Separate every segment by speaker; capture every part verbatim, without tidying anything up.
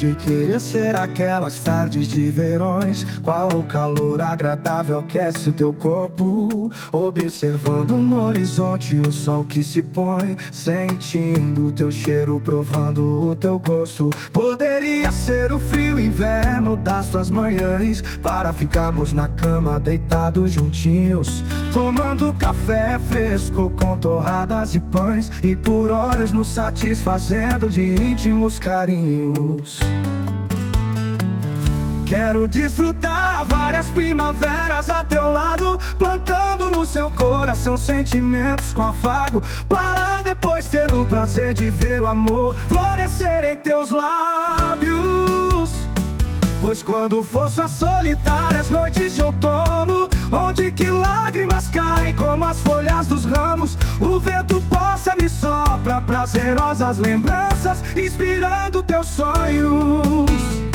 Speaker 1: de querer ser aquelas tardes de verões, qual o calor agradável aquece o teu corpo, observando no horizonte o sol que se põe, sentindo o teu cheiro, provando o teu gosto. Poderia ser o frio inverno das tuas manhãs, para ficarmos na cama deitados juntinhos, tomando café fresco com torradas e pães, e por horas nos satisfazendo de íntimos carinhos. Quero desfrutar várias primaveras a teu lado, plantando no seu coração sentimentos com afago, para depois ter o prazer de ver o amor florescer em teus lábios. Pois quando for suas solitárias noites de outono, onde que lágrimas caem como as folhas dos ramos, o vento possa me sopra prazerosas lembranças, inspirando teus sonhos.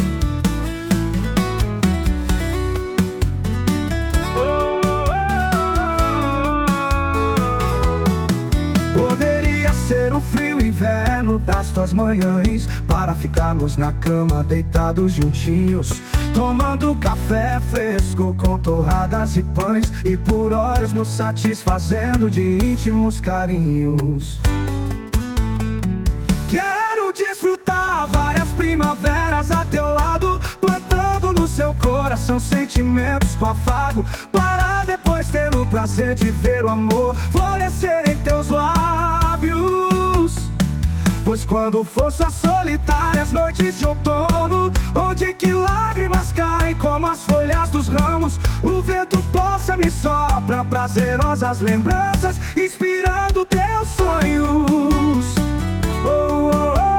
Speaker 1: Poderia ser o frio inverno das tuas manhãs, para ficarmos na cama deitados juntinhos, tomando café fresco com torradas e pães, e por horas nos satisfazendo de íntimos carinhos. Quero desfrutar várias primaveras a teu lado, plantando no seu coração sentimentos com afago, para depois ter o prazer de ver o amor florescer em teus lábios. Pois quando for suas solitárias noites de outono, onde que lágrimas caem como as folhas dos ramos, o vento possa me sopra prazerosas lembranças, inspirando teus sonhos. Oh, oh, oh.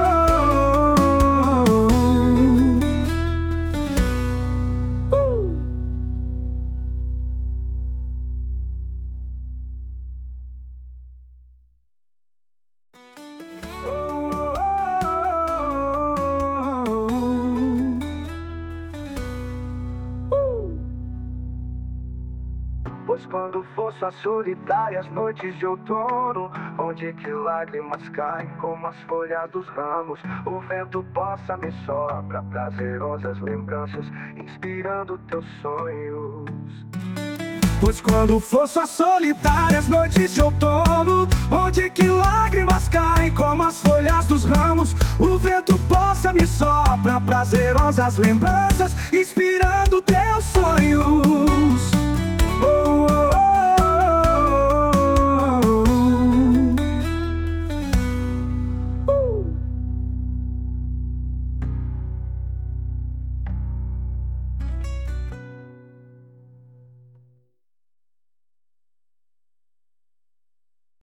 Speaker 1: Pois quando for suas solitárias noites de outono, onde que lágrimas caem como as folhas dos ramos, o vento possa me sopra prazerosas lembranças, inspirando teus sonhos. Pois quando for suas solitárias noites de outono, onde que lágrimas caem como as folhas dos ramos, o vento possa me sopra prazerosas lembranças, inspirando teus sonhos. Oh,